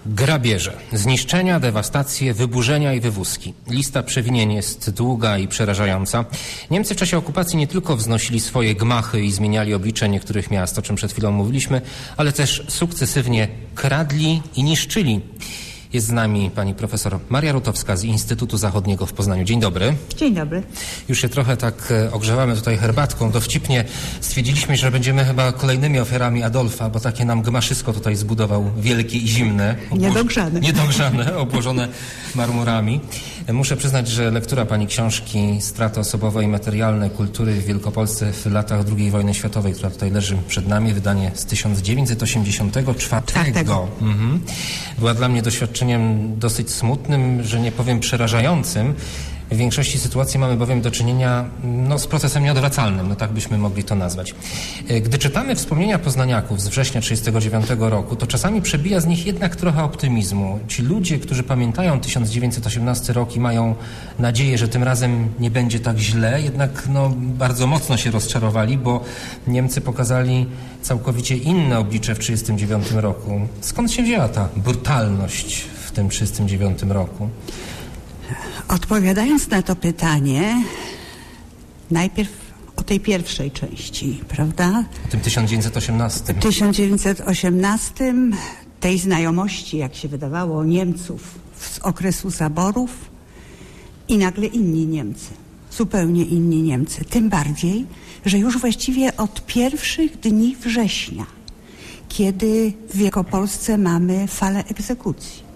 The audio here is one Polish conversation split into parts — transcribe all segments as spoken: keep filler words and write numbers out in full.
Grabieże, zniszczenia, dewastacje, wyburzenia i wywózki. Lista przewinień jest długa i przerażająca. Niemcy w czasie okupacji nie tylko wznosili swoje gmachy i zmieniali oblicze niektórych miast, o czym przed chwilą mówiliśmy, ale też sukcesywnie kradli i niszczyli. Jest z nami pani profesor Maria Rutowska z Instytutu Zachodniego w Poznaniu. Dzień dobry. Dzień dobry. Już się trochę tak ogrzewamy tutaj herbatką. Dowcipnie stwierdziliśmy, że będziemy chyba kolejnymi ofiarami Adolfa, bo takie nam gmaszysko tutaj zbudował wielkie i zimne. Obło... Niedogrzane. Niedogrzane, obłożone marmurami. Muszę przyznać, że lektura pani książki Straty osobowe i materialne kultury w Wielkopolsce w latach drugiej wojny światowej, która tutaj leży przed nami, wydanie z tysiąc dziewięćset osiemdziesiątego czwartego. Mhm. Była dla mnie doświadczeniem dosyć smutnym, że nie powiem przerażającym. W większości sytuacji mamy bowiem do czynienia no, z procesem nieodwracalnym, no tak byśmy mogli to nazwać. Gdy czytamy wspomnienia poznaniaków z września tysiąc dziewięćset trzydziestego dziewiątego roku, to czasami przebija z nich jednak trochę optymizmu. Ci ludzie, którzy pamiętają tysiąc dziewięćset osiemnasty rok i mają nadzieję, że tym razem nie będzie tak źle, jednak no, bardzo mocno się rozczarowali, bo Niemcy pokazali całkowicie inne oblicze w tysiąc dziewięćset trzydziestym dziewiątym roku. Skąd się wzięła ta brutalność w tym tysiąc dziewięćset trzydziestym dziewiątym roku? Odpowiadając na to pytanie, najpierw o tej pierwszej części, prawda? O tym tysiąc dziewięćset osiemnastym. W tysiąc dziewięćset osiemnastym tej znajomości, jak się wydawało, Niemców z okresu zaborów i nagle inni Niemcy, zupełnie inni Niemcy. Tym bardziej, że już właściwie od pierwszych dni września, kiedy w Wielkopolsce mamy falę egzekucji,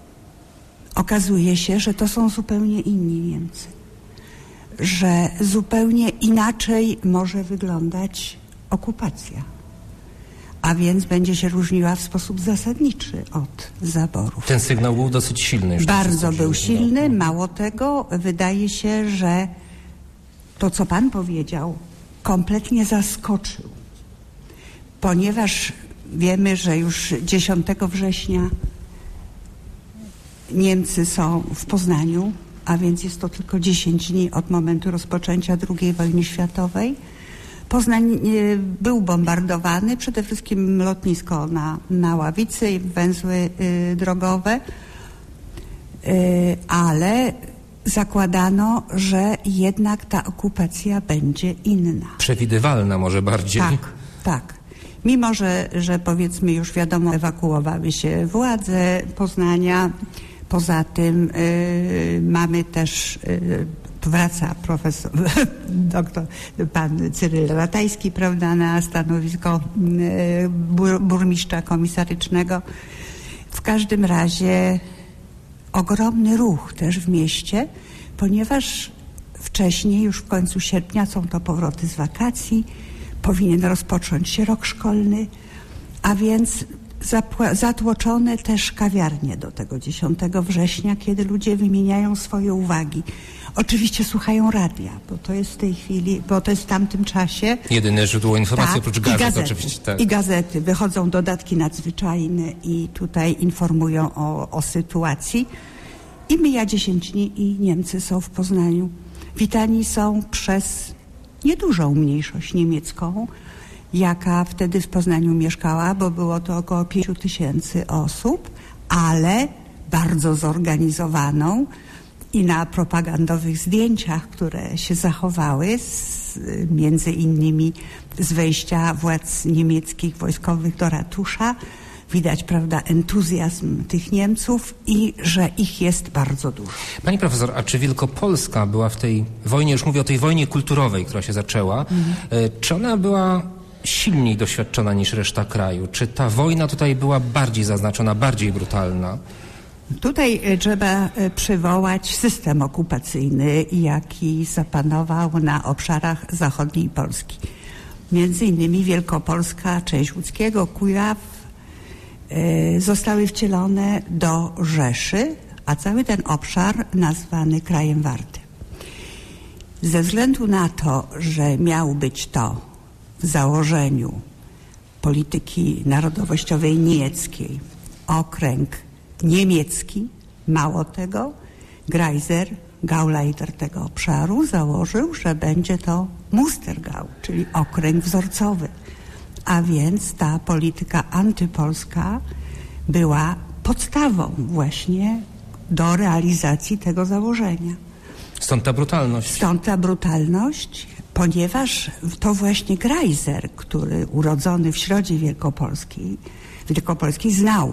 okazuje się, że to są zupełnie inni Niemcy, że zupełnie inaczej może wyglądać okupacja, a więc będzie się różniła w sposób zasadniczy od zaborów. Ten sygnał był dosyć silny. Już Bardzo był silny, mało tego, wydaje się, że to, co pan powiedział, kompletnie zaskoczył, ponieważ wiemy, że już dziesiątego września Niemcy są w Poznaniu, a więc jest to tylko dziesięć dni od momentu rozpoczęcia drugiej wojny światowej. Poznań był bombardowany, przede wszystkim lotnisko na, na Ławicy, węzły y, drogowe, y, ale zakładano, że jednak ta okupacja będzie inna. Przewidywalna może bardziej. Tak, tak. Mimo, że, że powiedzmy już wiadomo, ewakuowały się władze Poznania. Poza tym y, mamy też, y, wraca profesor, doktor, pan Cyryl Ratajski, prawda, na stanowisko y, bur, burmistrza komisarycznego. W każdym razie ogromny ruch też w mieście, ponieważ wcześniej, już w końcu sierpnia, są to powroty z wakacji, powinien rozpocząć się rok szkolny, a więc zatłoczone też kawiarnie do tego dziesiątego września, kiedy ludzie wymieniają swoje uwagi. Oczywiście słuchają radia, bo to jest w tej chwili, bo to jest w tamtym czasie. Jedyne źródło informacji tak, oprócz gazet, gazety, oczywiście. Tak. I gazety. Wychodzą dodatki nadzwyczajne i tutaj informują o, o sytuacji. I mija dziesięć dni i Niemcy są w Poznaniu. Witani są przez niedużą mniejszość niemiecką, jaka wtedy w Poznaniu mieszkała, bo było to około pięciu tysięcy osób, ale bardzo zorganizowaną i na propagandowych zdjęciach, które się zachowały, z, między innymi z wejścia władz niemieckich wojskowych do ratusza, widać, prawda, entuzjazm tych Niemców i że ich jest bardzo dużo. Pani profesor, a czy Wielkopolska była w tej wojnie, już mówię o tej wojnie kulturowej, która się zaczęła, mhm. czy ona była silniej doświadczona niż reszta kraju? Czy ta wojna tutaj była bardziej zaznaczona, bardziej brutalna? Tutaj trzeba przywołać system okupacyjny, jaki zapanował na obszarach zachodniej Polski. Między innymi Wielkopolska, część Łódzkiego, Kujaw y, zostały wcielone do Rzeszy, a cały ten obszar nazwany Krajem Wartym. Ze względu na to, że miał być to w założeniu polityki narodowościowej niemieckiej okręg niemiecki, mało tego, Greiser, Gauleiter tego obszaru, założył, że będzie to Mustergau, czyli okręg wzorcowy. A więc ta polityka antypolska była podstawą właśnie do realizacji tego założenia. Stąd ta brutalność. Stąd ta brutalność, ponieważ to właśnie Greiser, który urodzony w środzie Wielkopolskiej, Wielkopolskiej znał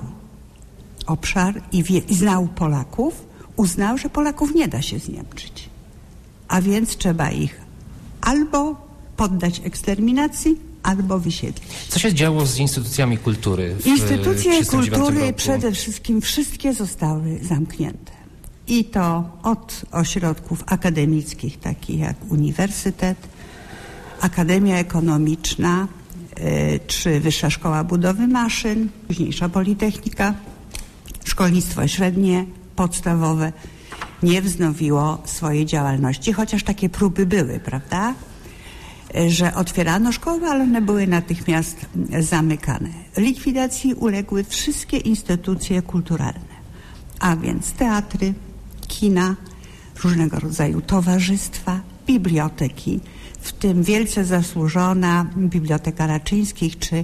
obszar i, wie, i znał Polaków, uznał, że Polaków nie da się zniemczyć. A więc trzeba ich albo poddać eksterminacji, albo wysiedlić. Co się działo z instytucjami kultury? W Instytucje kultury roku? Przede wszystkim wszystkie zostały zamknięte. I to od ośrodków akademickich, takich jak Uniwersytet, Akademia Ekonomiczna, y, czy Wyższa Szkoła Budowy Maszyn, późniejsza Politechnika, szkolnictwo średnie, podstawowe nie wznowiło swojej działalności, chociaż takie próby były, prawda? Że otwierano szkoły, ale one były natychmiast zamykane. Likwidacji uległy wszystkie instytucje kulturalne, a więc teatry, kina, różnego rodzaju towarzystwa, biblioteki, w tym wielce zasłużona Biblioteka Raczyńskich, czy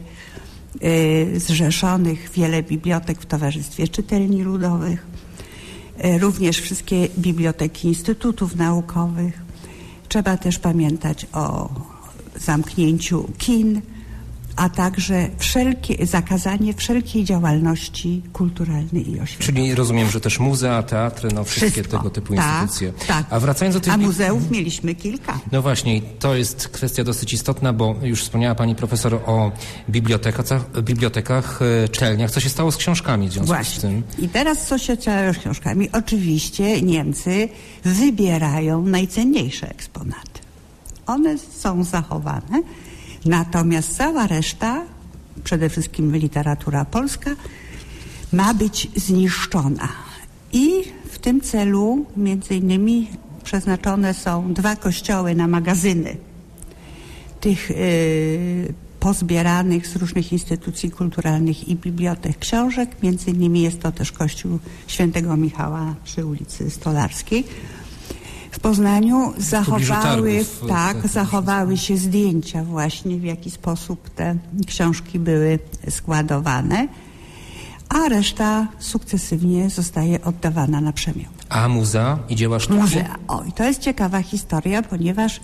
yy, zrzeszonych wiele bibliotek w Towarzystwie Czytelni Ludowych, yy, również wszystkie biblioteki instytutów naukowych. Trzeba też pamiętać o zamknięciu kin, a także wszelkie, zakazanie wszelkiej działalności kulturalnej i oświatowej. Czyli rozumiem, że też muzea, teatry, no wszystkie Wszystko. tego typu tak, instytucje. Tak. A wracając do tych... A muzeów mieliśmy kilka. No właśnie, i to jest kwestia dosyć istotna, bo już wspomniała pani profesor o bibliotekach, bibliotekach, czytelniach. Co się stało z książkami w związku Właśnie. z tym? I teraz co się stało z książkami? Oczywiście Niemcy wybierają najcenniejsze eksponaty. One są zachowane, natomiast cała reszta, przede wszystkim literatura polska, ma być zniszczona. I w tym celu między innymi przeznaczone są dwa kościoły na magazyny tych yy, pozbieranych z różnych instytucji kulturalnych i bibliotek książek. Między innymi jest to też kościół Świętego Michała przy ulicy Stolarskiej. W Poznaniu zachowały, targów, tak, tak, zachowały się zdjęcia właśnie, w jaki sposób te książki były składowane, a reszta sukcesywnie zostaje oddawana na przemian. A muzea i dzieła sztuki? Muzea. O, i to jest ciekawa historia, ponieważ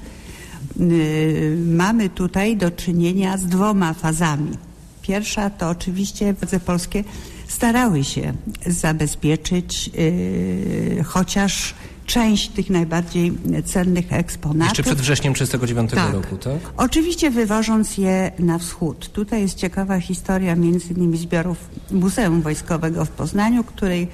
yy, mamy tutaj do czynienia z dwoma fazami. Pierwsza to oczywiście władze polskie starały się zabezpieczyć yy, chociaż część tych najbardziej cennych eksponatów. Jeszcze przed wrześniem trzydziestego dziewiątego tak. roku, tak? Oczywiście wywożąc je na wschód. Tutaj jest ciekawa historia między innymi zbiorów Muzeum Wojskowego w Poznaniu, której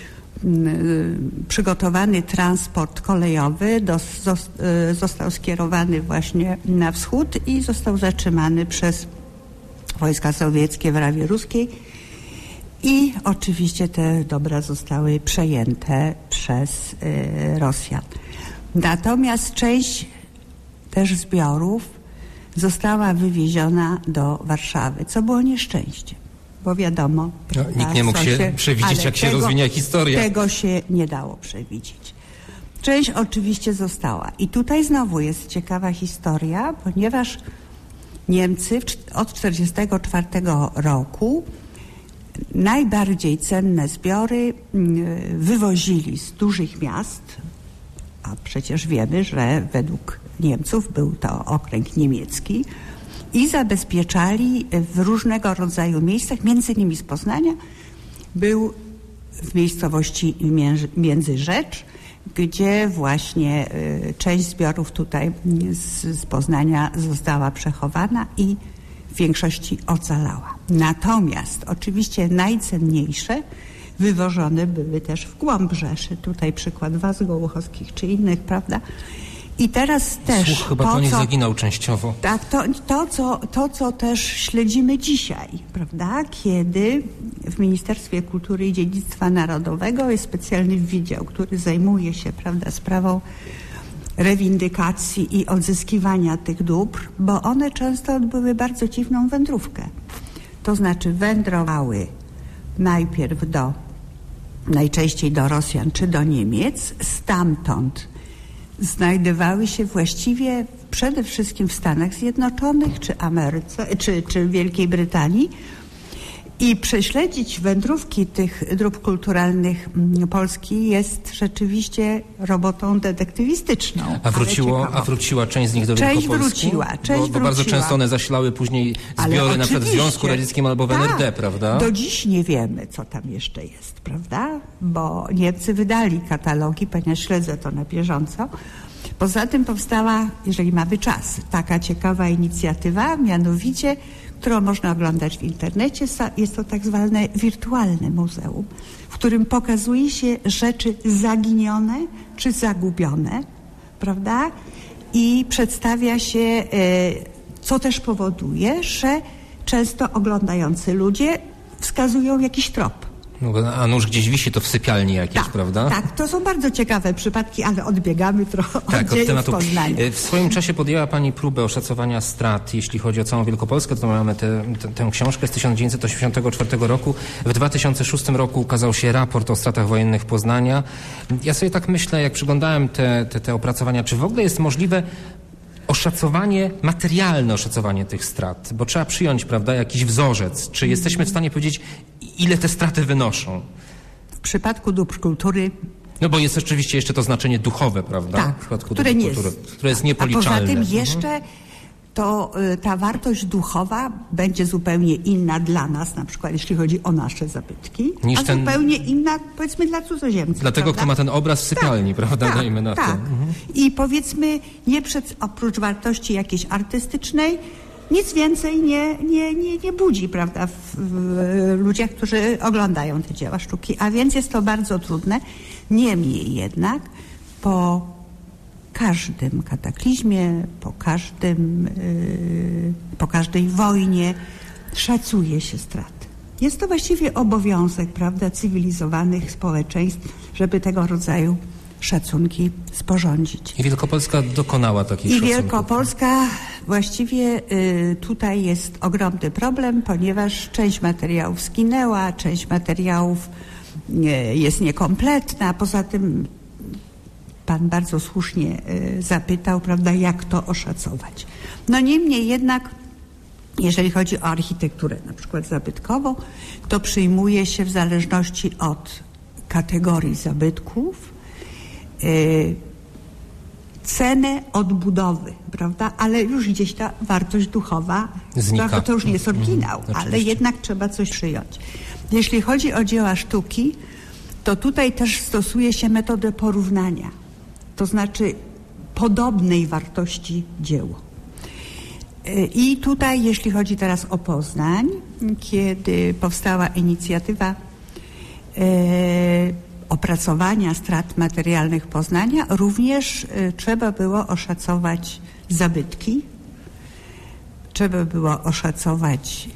y, przygotowany transport kolejowy dos, zos, y, został skierowany właśnie na wschód i został zatrzymany przez wojska sowieckie w Rawie Ruskiej. I oczywiście te dobra zostały przejęte przez y, Rosjan. Natomiast część też zbiorów została wywieziona do Warszawy, co było nieszczęściem, bo wiadomo... No, nikt nie mógł się, się przewidzieć, jak się tego, rozwinie historia. Tego się nie dało przewidzieć. Część oczywiście została. I tutaj znowu jest ciekawa historia, ponieważ Niemcy od tysiąc dziewięćset czterdziestego czwartego roku najbardziej cenne zbiory wywozili z dużych miast, a przecież wiemy, że według Niemców był to okręg niemiecki, i zabezpieczali w różnego rodzaju miejscach, między innymi z Poznania. Był w miejscowości Międzyrzecz, gdzie właśnie część zbiorów tutaj z, z Poznania została przechowana i w większości ocalała. Natomiast oczywiście najcenniejsze wywożone były też w głąb Rzeszy. Tutaj przykład was gołuchowskich czy innych, prawda? I teraz też... Słuch chyba to, po nich co, zaginął częściowo. Tak, to, to, co, to, co też śledzimy dzisiaj, prawda? Kiedy w Ministerstwie Kultury i Dziedzictwa Narodowego jest specjalny wydział, który zajmuje się, prawda, sprawą rewindykacji i odzyskiwania tych dóbr, bo one często odbyły bardzo dziwną wędrówkę. To znaczy wędrowały najpierw do, najczęściej do Rosjan czy do Niemiec, stamtąd znajdowały się właściwie przede wszystkim w Stanach Zjednoczonych czy Ameryce, czy, czy Wielkiej Brytanii I prześledzić wędrówki tych dróg kulturalnych Polski jest rzeczywiście robotą detektywistyczną. A, wróciło, a wróciła część z nich do część Wielkopolski? Wróciła, część bo, bo bardzo wróciła. często one zasilały później zbiory na przykład w Związku Radzieckim albo w tak, N R D, prawda? Do dziś nie wiemy, co tam jeszcze jest, prawda? Bo Niemcy wydali katalogi, ponieważ śledzę to na bieżąco. Poza tym powstała, jeżeli mamy czas, taka ciekawa inicjatywa, mianowicie, którą można oglądać w internecie. Jest to tak zwane wirtualne muzeum, w którym pokazuje się rzeczy zaginione czy zagubione, prawda? I przedstawia się, co też powoduje, że często oglądający ludzie wskazują jakiś trop. No, a nóż gdzieś wisi to w sypialni jakieś, tak, prawda? Tak, to są bardzo ciekawe przypadki, ale odbiegamy trochę tak, od dziejów tematu. Poznania. W swoim czasie podjęła Pani próbę oszacowania strat, jeśli chodzi o całą Wielkopolskę. To mamy te, te, tę książkę z tysiąc dziewięćset osiemdziesiątego czwartego roku. W dwa tysiące szóstym roku ukazał się raport o stratach wojennych Poznania. Ja sobie tak myślę, jak przyglądałem te, te, te opracowania, czy w ogóle jest możliwe oszacowanie, materialne oszacowanie tych strat, bo trzeba przyjąć, prawda, jakiś wzorzec. Czy jesteśmy w stanie powiedzieć, ile te straty wynoszą? W przypadku dóbr kultury... No bo jest oczywiście jeszcze to znaczenie duchowe, prawda? Tak, w przypadku które, nie kultury, jest, które jest niepoliczalne. A poza tym jeszcze to y, ta wartość duchowa będzie zupełnie inna dla nas, na przykład jeśli chodzi o nasze zabytki, niż a ten... zupełnie inna, powiedzmy, dla cudzoziemców. Dlatego, prawda? kto ma ten obraz w sypialni, tak, prawda? Tak, Dajmy na tak. to. Mhm. I powiedzmy, nie przed, oprócz wartości jakiejś artystycznej, nic więcej nie, nie, nie, nie budzi, prawda, w, w ludziach, którzy oglądają te dzieła sztuki. A więc jest to bardzo trudne. Niemniej jednak po każdym kataklizmie, po każdym, yy, po każdej wojnie szacuje się straty. Jest to właściwie obowiązek, prawda, cywilizowanych społeczeństw, żeby tego rodzaju szacunki sporządzić. I Wielkopolska dokonała takich I szacunków. Wielkopolska właściwie y, tutaj jest ogromny problem, ponieważ część materiałów zginęła, część materiałów y, jest niekompletna. Poza tym pan bardzo słusznie y, zapytał, prawda, jak to oszacować. No niemniej jednak, jeżeli chodzi o architekturę na przykład zabytkową, to przyjmuje się w zależności od kategorii zabytków y, cenę odbudowy, prawda? Ale już gdzieś ta wartość duchowa, prawda, to już nie jest oryginał, mm, ale jednak trzeba coś przyjąć. Jeśli chodzi o dzieła sztuki, to tutaj też stosuje się metodę porównania, to znaczy podobnej wartości dzieło. I tutaj, jeśli chodzi teraz o Poznań, kiedy powstała inicjatywa e, opracowania strat materialnych Poznania, również y, trzeba było oszacować zabytki, trzeba było oszacować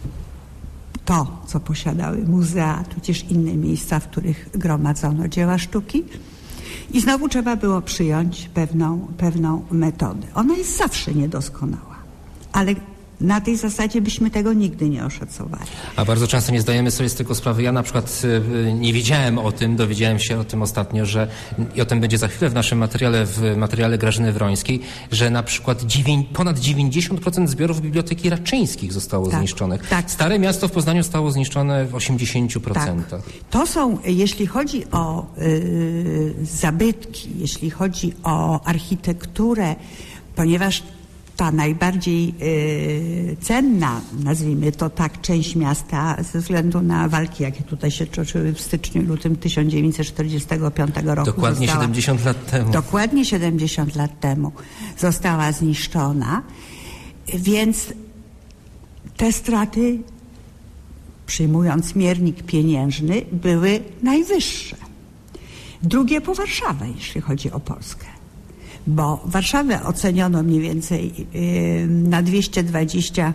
to, co posiadały muzea, tudzież inne miejsca, w których gromadzono dzieła sztuki. I znowu trzeba było przyjąć pewną, pewną metodę. Ona jest zawsze niedoskonała, ale na tej zasadzie byśmy tego nigdy nie oszacowali. A bardzo często nie zdajemy sobie z tego sprawy. Ja na przykład nie wiedziałem o tym, dowiedziałem się o tym ostatnio, że i o tym będzie za chwilę w naszym materiale, w materiale Grażyny Wrońskiej, że na przykład dziewię, ponad dziewięćdziesiąt procent zbiorów Biblioteki Raczyńskich zostało tak, zniszczonych. Tak. Stare miasto w Poznaniu zostało zniszczone w osiemdziesięciu procentach. Tak. To są, jeśli chodzi o y, zabytki, jeśli chodzi o architekturę, ponieważ ta najbardziej y, cenna, nazwijmy to tak, część miasta ze względu na walki, jakie tutaj się toczyły w styczniu, lutym tysiąc dziewięćset czterdziestego piątego roku. Dokładnie została, siedemdziesiąt lat temu. Dokładnie siedemdziesiąt lat temu została zniszczona, więc te straty, przyjmując miernik pieniężny, były najwyższe. Drugie po Warszawę, jeśli chodzi o Polskę. Bo Warszawę oceniono mniej więcej yy, na dwieście dwadzieścia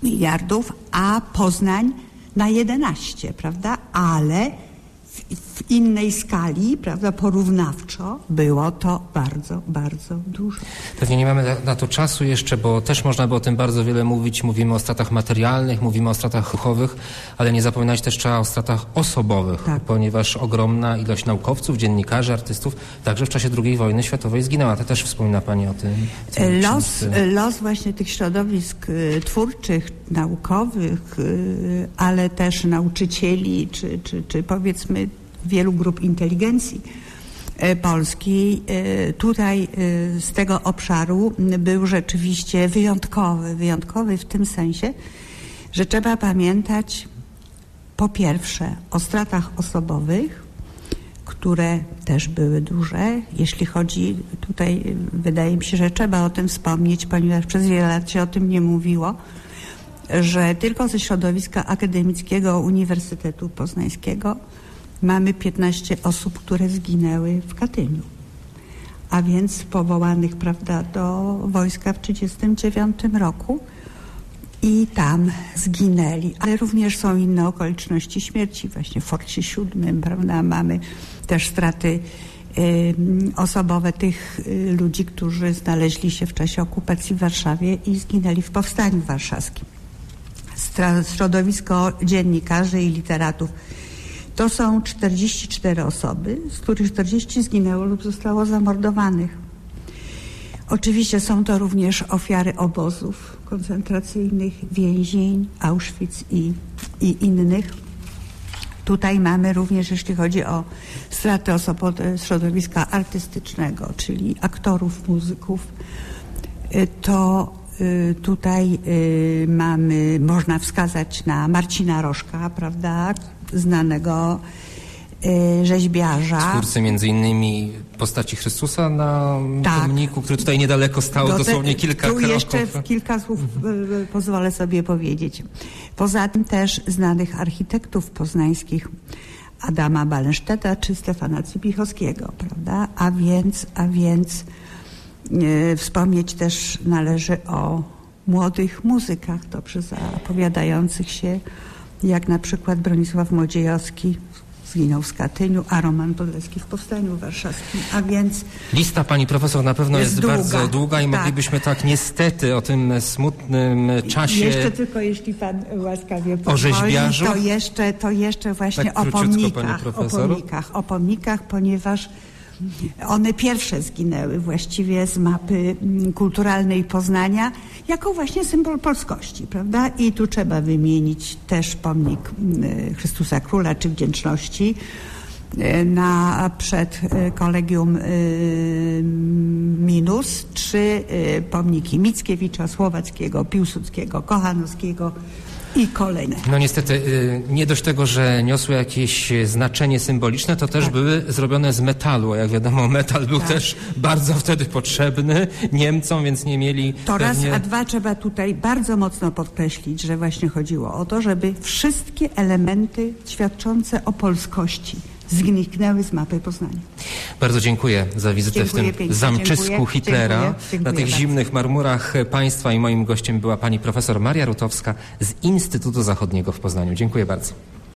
miliardów, a Poznań na jedenaście, prawda? Ale w, w innej skali, prawda, porównawczo, było to bardzo, bardzo dużo. Pewnie nie mamy na to czasu jeszcze, bo też można by o tym bardzo wiele mówić. Mówimy o stratach materialnych, mówimy o stratach duchowych, ale nie zapominać też trzeba o stratach osobowych, tak. Ponieważ ogromna ilość naukowców, dziennikarzy, artystów także w czasie drugiej wojny światowej zginęła. To też wspomina Pani o tym. Los, los właśnie tych środowisk twórczych, naukowych, ale też nauczycieli, czy, czy, czy powiedzmy wielu grup inteligencji polskiej, tutaj z tego obszaru był rzeczywiście wyjątkowy. Wyjątkowy w tym sensie, że trzeba pamiętać po pierwsze o stratach osobowych, które też były duże. Jeśli chodzi, tutaj wydaje mi się, że trzeba o tym wspomnieć, ponieważ przez wiele lat się o tym nie mówiło, że tylko ze środowiska akademickiego Uniwersytetu Poznańskiego mamy piętnaście osób, które zginęły w Katyniu, a więc powołanych, prawda, do wojska w tysiąc dziewięćset trzydziestym dziewiątym roku i tam zginęli. Ale również są inne okoliczności śmierci. Właśnie w Forcie siódmym, prawda, mamy też straty y, osobowe tych y, ludzi, którzy znaleźli się w czasie okupacji w Warszawie i zginęli w Powstaniu Warszawskim. Stra- środowisko dziennikarzy i literatów to są czterdzieści cztery osoby, z których czterdzieści zginęło lub zostało zamordowanych. Oczywiście są to również ofiary obozów koncentracyjnych, więzień, Auschwitz i, i innych. Tutaj mamy również, jeśli chodzi o straty osób z środowiska artystycznego, czyli aktorów, muzyków, to tutaj mamy, można wskazać na Marcina Rożka, prawda, znanego rzeźbiarza. Twórcy między innymi postaci Chrystusa na tak. pomniku, który tutaj niedaleko stał, Do te, dosłownie kilka tu kroków. Tu jeszcze kilka słów pozwolę sobie powiedzieć. Poza tym też znanych architektów poznańskich, Adama Balenszteta czy Stefana Cypichowskiego, prawda? A więc, a więc e, wspomnieć też należy o młodych muzykach, dobrze zapowiadających się, jak na przykład Bronisław Młodziejowski, zginął w Katyniu, a Roman Podleski w Powstaniu Warszawskim, a więc... Lista pani profesor na pewno jest, jest długa, bardzo długa i tak. Moglibyśmy tak niestety o tym smutnym czasie... Jeszcze tylko, jeśli pan łaskawie o rzeźbiarzu? To jeszcze, to jeszcze właśnie tak, o, pomnikach, o pomnikach, o pomnikach, ponieważ one pierwsze zginęły właściwie z mapy kulturalnej Poznania jako właśnie symbol polskości, prawda? I tu trzeba wymienić też pomnik Chrystusa Króla czy Wdzięczności na przed Kolegium Minus, czy pomniki Mickiewicza, Słowackiego, Piłsudskiego, Kochanowskiego i kolejne. No niestety, nie dość tego, że niosły jakieś znaczenie symboliczne, to też tak. były zrobione z metalu, a jak wiadomo, metal był tak. też bardzo wtedy potrzebny Niemcom, więc nie mieli... To pewnie... raz, a dwa trzeba tutaj bardzo mocno podkreślić, że właśnie chodziło o to, żeby wszystkie elementy świadczące o polskości zniknęły z mapy Poznania. Bardzo dziękuję za wizytę dziękuję w tym pięknie. zamczysku dziękuję. Hitlera. Dziękuję. Dziękuję na tych bardzo. zimnych marmurach państwa i moim gościem była pani profesor Maria Rutowska z Instytutu Zachodniego w Poznaniu. Dziękuję bardzo.